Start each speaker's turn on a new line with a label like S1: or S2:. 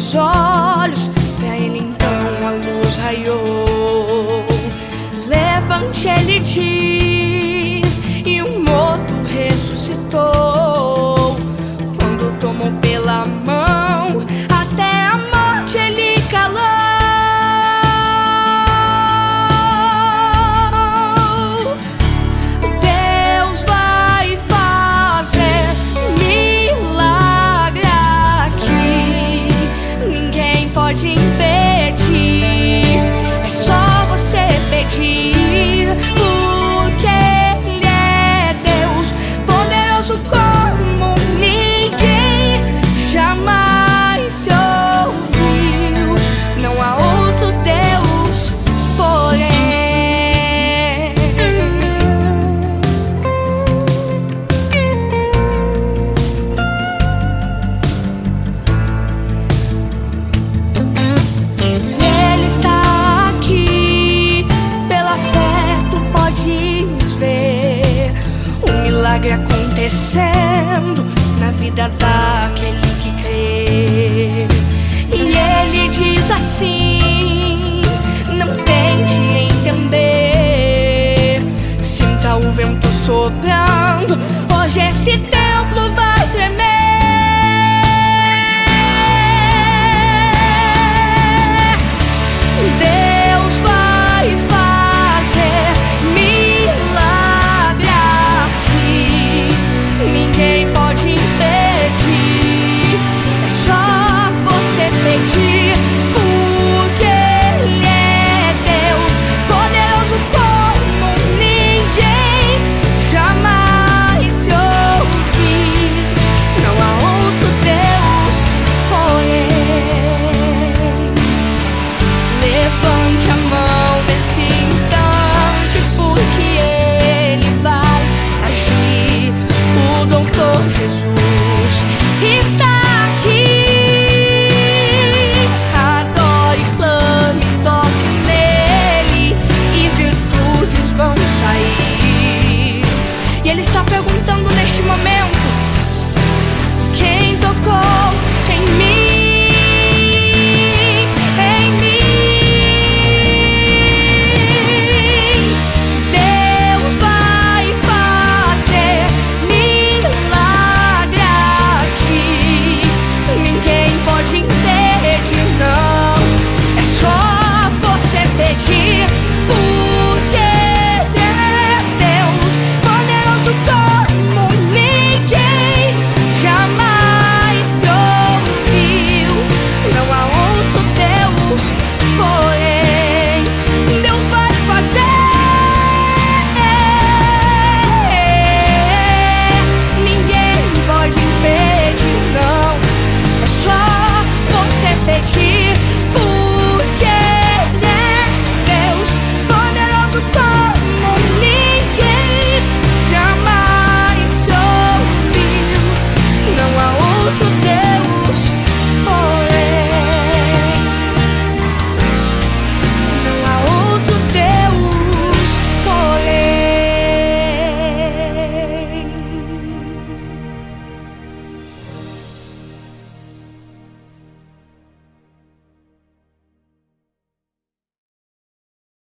S1: seus olhos, pra ele então a luz raiou. Levante, ele diz, e um morto ressuscitou. Quando tomou pela mão, até a morte ele calou. Deus vai fazer milagre aqui, ninguém pode impedir. É só você pedir, porque Ele é Deus, poderoso como ninguém jamais se ouviu. Não há outro Deus, porém. Ele está aqui, pela fé tu podes ver um milagre acontecendo na vida daquele que crê. E ele diz assim: não tente entender, sinta o vento soprar